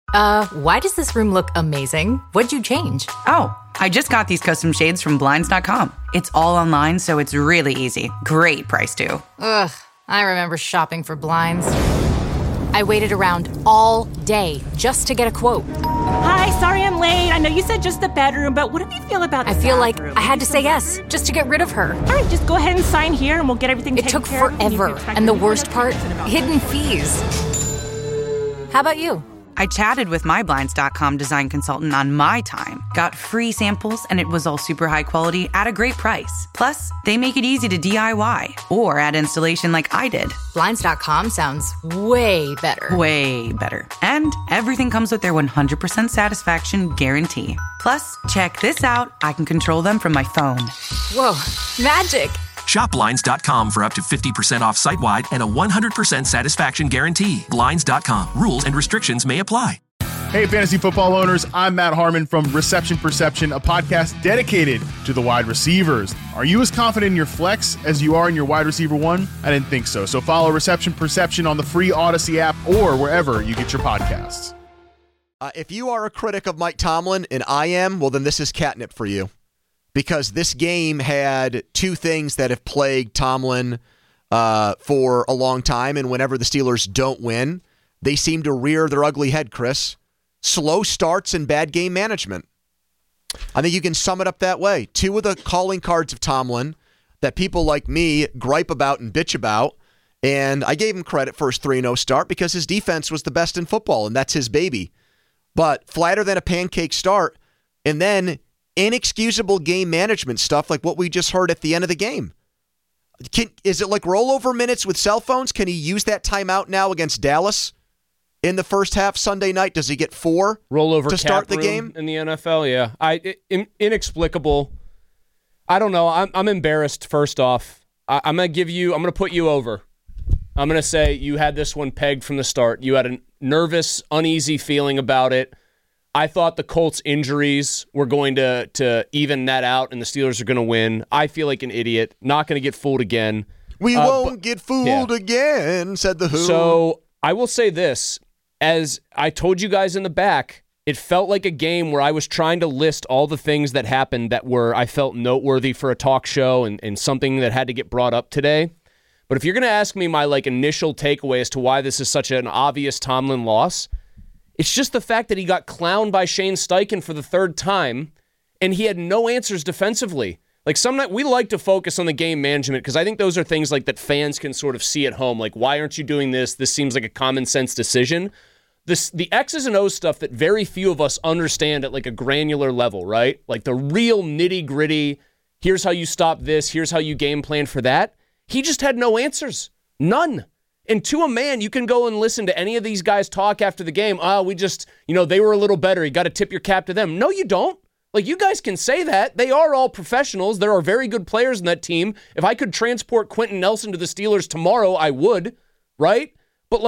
Why does this room look amazing? What'd you change? Oh, I just got these custom shades from Blinds.com. It's all online, so it's really easy. Great price, too. Ugh, I remember shopping for blinds. I waited around all day just to get a quote. Hi, sorry I'm late. I know you said just the bedroom, but what do you feel about the I feel bathroom? like I had to say yes just to get rid of her. All right, just go ahead and sign here and we'll get everything It taken took care of. forever, and the worst part, hidden fees. How about you? I chatted with my Blinds.com design consultant on my time, got free samples, and it was all super high quality at a great price. Plus, they make it easy to DIY or add installation like I did. Blinds.com sounds way better. Way better. And everything comes with their 100% satisfaction guarantee. Plus, check this out. I can control them from my phone. Whoa, magic. Shop Blinds.com for up to 50% off site-wide and a 100% satisfaction guarantee. Blinds.com. Rules and restrictions may apply. Hey, fantasy football owners. I'm Matt Harmon from Reception Perception, a podcast dedicated to the wide receivers. Are you as confident in your flex as you are in your wide receiver one? I didn't think so. So follow Reception Perception on the free Odyssey app or wherever you get your podcasts. If you are a critic of Mike Tomlin, and I am, well, then this is catnip for you. Because this game had two things that have plagued Tomlin for a long time, and whenever the Steelers don't win, they seem to rear their ugly head, Chris. Slow starts and bad game management. I think you can sum it up that way. Two of the calling cards of Tomlin that people like me gripe about and bitch about, and I gave him credit for his 3-0 start because his defense was the best in football, and that's his baby. But flatter than a pancake start, and then inexcusable game management stuff like what we just heard at the end of the game. Is it like rollover minutes with cell phones? Can he use that timeout now against Dallas in the first half Sunday night? Does he get 4 rollover to start the room game in the NFL? Yeah, inexplicable. I don't know. I'm embarrassed. First off, I'm gonna put you over. I'm gonna say you had this one pegged from the start. You had a nervous, uneasy feeling about it. I thought the Colts' injuries were going to even that out, and the Steelers are going to win. I feel like an idiot. Not going to get fooled again. We won't get fooled again, said the Who. So I will say this. As I told you guys in the back, it felt like a game where I was trying to list all the things that happened that I felt noteworthy for a talk show and something that had to get brought up today. But if you're going to ask me my initial takeaway as to why this is such an obvious Tomlin loss, it's just the fact that he got clowned by Shane Steichen for the third time, and he had no answers defensively. We like to focus on the game management because I think those are things that fans can sort of see at home. Why aren't you doing this? This seems like a common sense decision. The X's and O's stuff that very few of us understand at a granular level, right? The real nitty gritty. Here's how you stop this. Here's how you game plan for that. He just had no answers. None. And to a man, you can go and listen to any of these guys talk after the game. We just, they were a little better. You got to tip your cap to them. No, you don't. You guys can say that. They are all professionals. There are very good players in that team. If I could transport Quentin Nelson to the Steelers tomorrow, I would, right? But,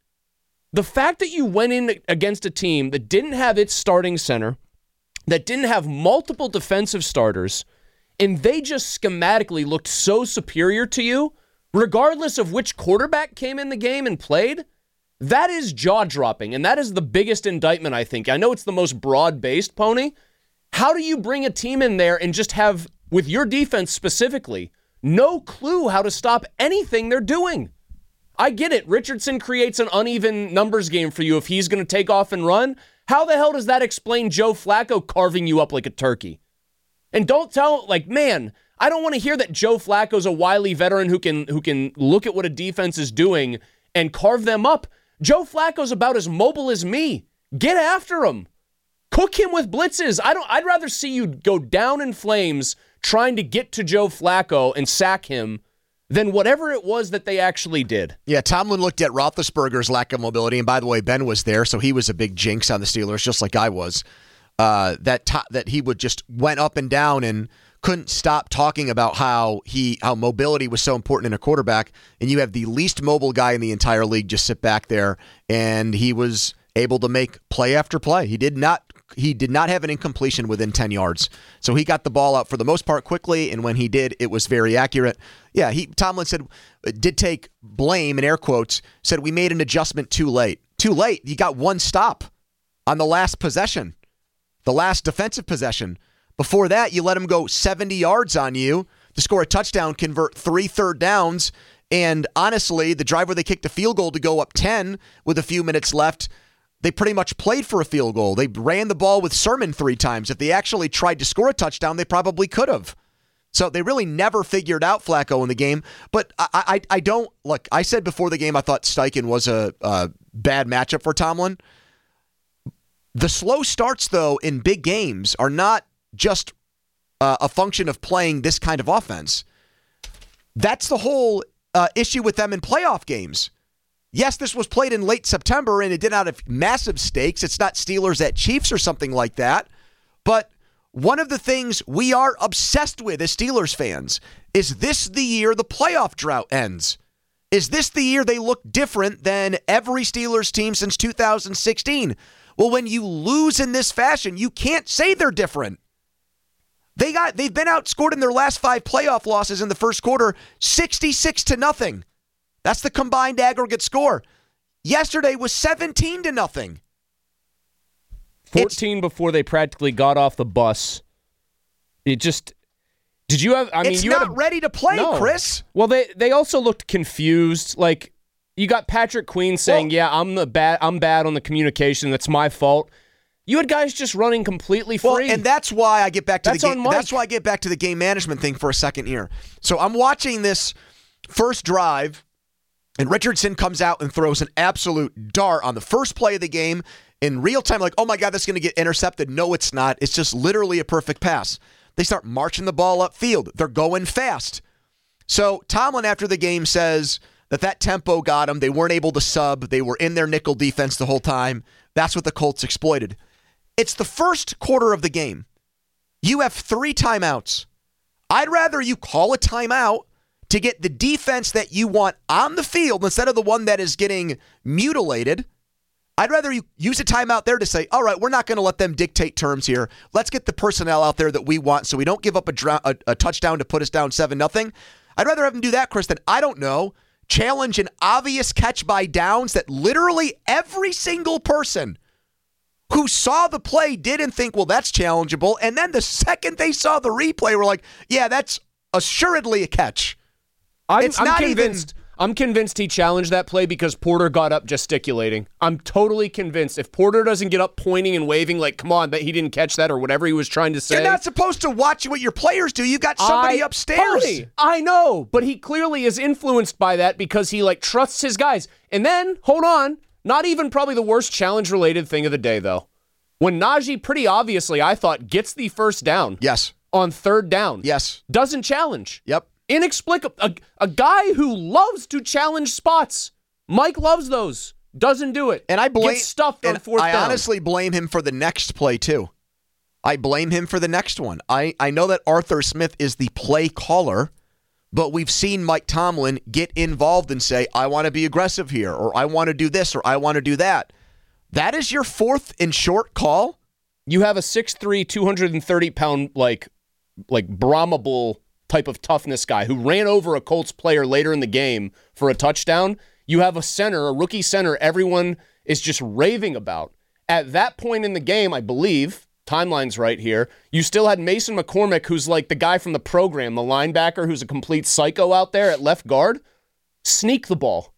the fact that you went in against a team that didn't have its starting center, that didn't have multiple defensive starters, and they just schematically looked so superior to you, regardless of which quarterback came in the game and played, that is jaw-dropping, and that is the biggest indictment, I think. I know it's the most broad-based, Pony. How do you bring a team in there and just have, with your defense specifically, no clue how to stop anything they're doing? I get it. Richardson creates an uneven numbers game for you if he's going to take off and run. How the hell does that explain Joe Flacco carving you up like a turkey? And don't tell, man, I don't want to hear that Joe Flacco's a wily veteran who can look at what a defense is doing and carve them up. Joe Flacco's about as mobile as me. Get after him. Cook him with blitzes. I'd rather see you go down in flames trying to get to Joe Flacco and sack him than whatever it was that they actually did. Yeah, Tomlin looked at Roethlisberger's lack of mobility, and by the way, Ben was there, so he was a big jinx on the Steelers, just like I was. That he would just went up and down and couldn't stop talking about how mobility was so important in a quarterback, and you have the least mobile guy in the entire league just sit back there, and he was able to make play after play. He did not have an incompletion within 10 yards. So he got the ball out for the most part quickly, and when he did, it was very accurate. Yeah, Tomlin did take blame, in air quotes, said we made an adjustment too late. Too late? You got one stop. on the last possession, the last defensive possession. Before that, you let them go 70 yards on you to score a touchdown, convert 3 third downs, and honestly, the drive where they kicked a field goal to go up 10 with a few minutes left, they pretty much played for a field goal. They ran the ball with Sermon 3 times. If they actually tried to score a touchdown, they probably could have. So they really never figured out Flacco in the game. But I don't, look, I said before the game I thought Steichen was a bad matchup for Tomlin. The slow starts, though, in big games are not just a function of playing this kind of offense. That's the whole issue with them in playoff games. Yes, this was played in late September, and it did not have massive stakes. It's not Steelers at Chiefs or something like that. But one of the things we are obsessed with as Steelers fans is this the year the playoff drought ends? Is this the year they look different than every Steelers team since 2016? Well, when you lose in this fashion, you can't say they're different. They've been outscored in their last 5 playoff losses in the first quarter, 66-0. That's the combined aggregate score. Yesterday was 17-0. 14 before they practically got off the bus. It just... Did you have... I mean, it's you not ready to play, no. Chris. Well, they also looked confused. Like, you got Patrick Queen saying, I'm bad on the communication. That's my fault. You had guys just running completely free. Well, and that's why I get back to That's on Mike. That's why I get back to the game management thing for a second here. So I'm watching this first drive, and Richardson comes out and throws an absolute dart on the first play of the game in real time. Like, oh my God, that's going to get intercepted. No, it's not. It's just literally a perfect pass. They start marching the ball upfield. They're going fast. So Tomlin, after the game, says that tempo got them. They weren't able to sub. They were in their nickel defense the whole time. That's what the Colts exploited. It's the first quarter of the game. You have 3 timeouts. I'd rather you call a timeout to get the defense that you want on the field instead of the one that is getting mutilated. I'd rather you use a timeout there to say, all right, we're not going to let them dictate terms here. Let's get the personnel out there that we want so we don't give up a touchdown to put us down 7-0. I'd rather have them do that, Chris, than, I don't know, challenge an obvious catch by downs that literally every single person who saw the play didn't think, well, that's challengeable. And then the second they saw the replay, were like, yeah, that's assuredly a catch. I'm convinced he challenged that play because Porter got up gesticulating. I'm totally convinced. If Porter doesn't get up pointing and waving like, come on, that he didn't catch that or whatever he was trying to say. You're not supposed to watch what your players do. You got somebody upstairs. Tony, I know, but he clearly is influenced by that because he trusts his guys. And then, hold on, not even probably the worst challenge-related thing of the day, though. When Najee pretty obviously, I thought, gets the first down. Yes. On third down. Yes. Doesn't challenge. Yep. Inexplicable. A guy who loves to challenge spots. Mike loves those. Doesn't do it. And I blame... Gets stuffed on fourth down. I honestly blame him for the next play, too. I blame him for the next one. I know that Arthur Smith is the play caller, but we've seen Mike Tomlin get involved and say, I want to be aggressive here, or I want to do this, or I want to do that. That is your fourth and short call? You have a 6'3", 230-pound, like Brahma Bull type of toughness guy who ran over a Colts player later in the game for a touchdown. You have a rookie center, everyone is just raving about. At that point in the game, I believe, timeline's right here, you still had Mason McCormick, who's like the guy from the program, the linebacker who's a complete psycho out there at left guard. Sneak the ball.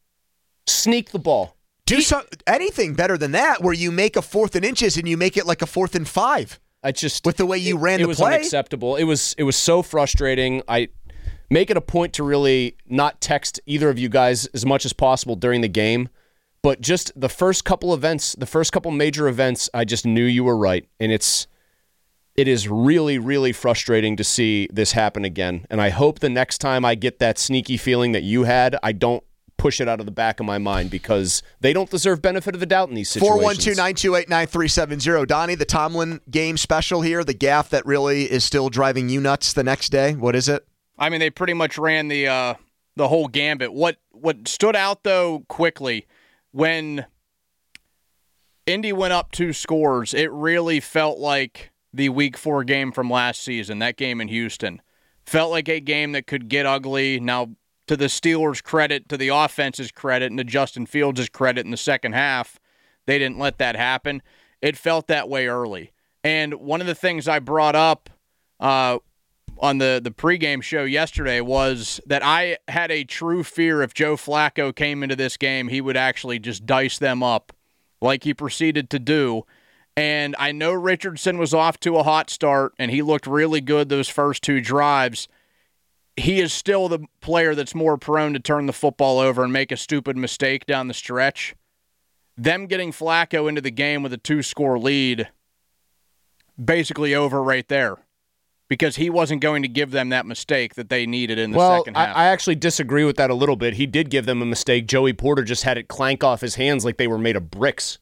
Do anything better than that, where you make a 4th and inches and you make it like a 4th and 5. With the way you ran the play. It was unacceptable. It was so frustrating. I make it a point to really not text either of you guys as much as possible during the game. But just the first couple major events, I just knew you were right. And it is really, really frustrating to see this happen again. And I hope the next time I get that sneaky feeling that you had, I don't push it out of the back of my mind because they don't deserve benefit of the doubt in these situations. 412-928-9370. Donnie, the Tomlin game special here, the gaffe that really is still driving you nuts the next day. What is it? I mean, they pretty much ran the whole gambit. What stood out, though, quickly, when Indy went up 2 scores, it really felt like the Week 4 game from last season, that game in Houston. Felt like a game that could get ugly. Now, to the Steelers' credit, to the offense's credit, and to Justin Fields' credit in the second half, they didn't let that happen. it felt that way early. And one of the things I brought up on the pregame show yesterday was that I had a true fear if Joe Flacco came into this game, he would actually just dice them up like he proceeded to do. And I know Richardson was off to a hot start, and he looked really good those first 2 drives. He is still the player that's more prone to turn the football over and make a stupid mistake down the stretch. Them getting Flacco into the game with a 2-score lead, basically over right there, because he wasn't going to give them that mistake that they needed in the second half. I actually disagree with that a little bit. He did give them a mistake. Joey Porter just had it clank off his hands like they were made of bricks.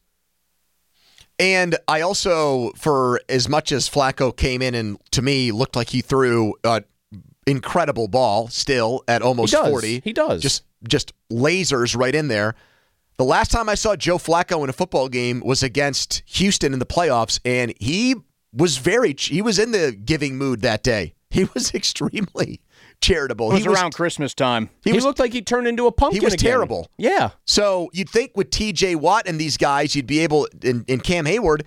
And I also, for as much as Flacco came in and, to me, looked like he threw an incredible ball still at almost 40. He does. Just lasers right in there. The last time I saw Joe Flacco in a football game was against Houston in the playoffs, and he was in the giving mood that day. He was extremely charitable. It was around Christmas time. He looked like he turned into a pumpkin. He was again. terrible. Yeah. So you'd think with TJ Watt and these guys, you'd be able, in Cam Hayward,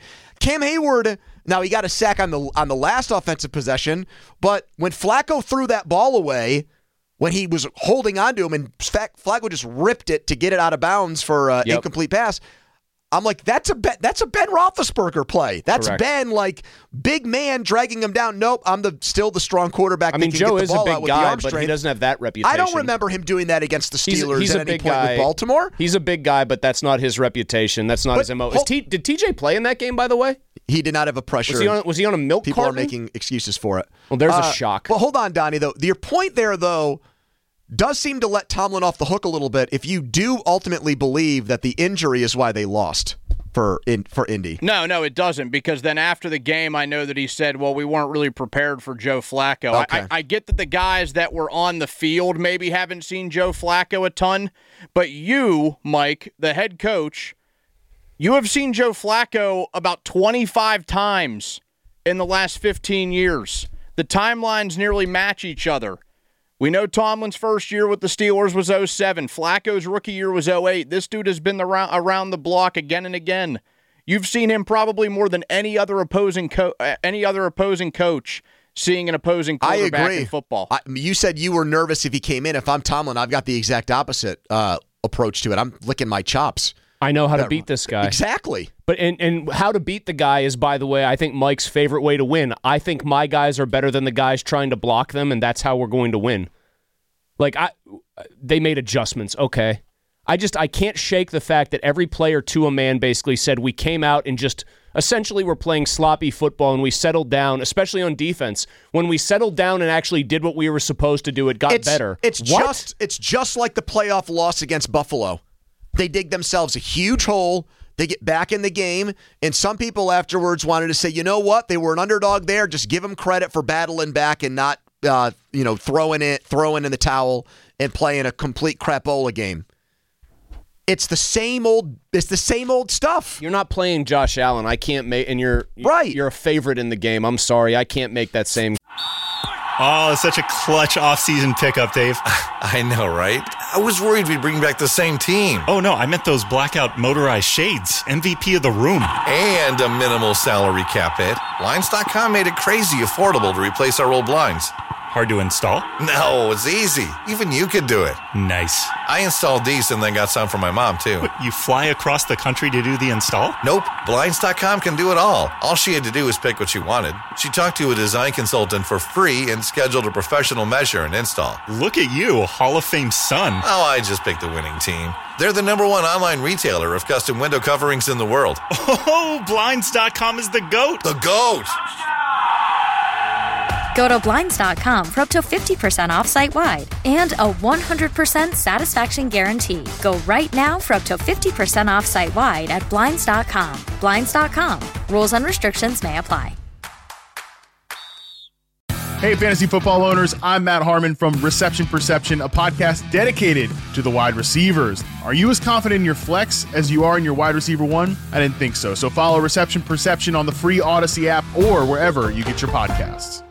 now he got a sack on the last offensive possession, but when Flacco threw that ball away, when he was holding on to him, and Flacco just ripped it to get it out of bounds for an incomplete pass, I'm like, that's a Ben Roethlisberger play. That's Correct. Ben, like, big man dragging him down. Nope, I'm still the strong quarterback. I mean, that can Joe get the is a ball big out with guy, the arm but strength. he doesn't have that reputation. I don't remember him doing that against the Steelers he's at a any big point guy. with Baltimore. He's a big guy, but that's not his reputation. That's not his MO. Did TJ play in that game, by the way? He did not have a pressure. Was he on a milk People carton? are making excuses for it. Well, there's a shock. Well, hold on, Donnie, though. Your point there, though, does seem to let Tomlin off the hook a little bit if you do ultimately believe that the injury is why they lost for Indy. No, it doesn't, because then after the game, I know that he said, well, we weren't really prepared for Joe Flacco. Okay. I get that the guys that were on the field maybe haven't seen Joe Flacco a ton, but you, Mike, the head coach, you have seen Joe Flacco about 25 times in the last 15 years. The timelines nearly match each other. We know Tomlin's first year with the Steelers was 2007. Flacco's rookie year was 2008. This dude has been around the block again and again. You've seen him probably more than any other opposing coach seeing an opposing quarterback in football. You said you were nervous if he came in. If I'm Tomlin, I've got the exact opposite approach to it. I'm licking my chops. I know how to beat this guy. Exactly. But and how to beat the guy is, by the way, I think Mike's favorite way to win. I think my guys are better than the guys trying to block them, and that's how we're going to win. Like, they made adjustments, okay. I can't shake the fact that every player to a man basically said we came out and just essentially were playing sloppy football and we settled down, especially on defense. When we settled down and actually did what we were supposed to do, it got better. It's just like the playoff loss against Buffalo. They dig themselves a huge hole. They get back in the game, and some people afterwards wanted to say, you know what? They were an underdog there. Just give them credit for battling back and not, throwing in the towel and playing a complete crapola game. It's the same old stuff. You're not playing Josh Allen. I can't make, and you're a favorite in the game. I'm sorry, I can't make that same. Oh, it's such a clutch off-season pickup, Dave. I know, right? I was worried we'd bring back the same team. Oh, no, I meant those blackout motorized shades. MVP of the room. And a minimal salary cap hit. Blinds.com made it crazy affordable to replace our old blinds. Hard to install? No, it's easy. Even you could do it. Nice. I installed these and then got some for my mom, too. What, you fly across the country to do the install? Nope. Blinds.com can do it all. All she had to do was pick what she wanted. She talked to a design consultant for free and scheduled a professional measure and install. Look at you, Hall of Fame son. Oh, I just picked the winning team. They're the #1 online retailer of custom window coverings in the world. Oh, Blinds.com is the GOAT. The GOAT! Go to Blinds.com for up to 50% off site-wide and a 100% satisfaction guarantee. Go right now for up to 50% off site-wide at Blinds.com. Blinds.com. Rules and restrictions may apply. Hey, fantasy football owners, I'm Matt Harmon from Reception Perception, a podcast dedicated to the wide receivers. Are you as confident in your flex as you are in your wide receiver one? I didn't think so. So follow Reception Perception on the free Odyssey app or wherever you get your podcasts.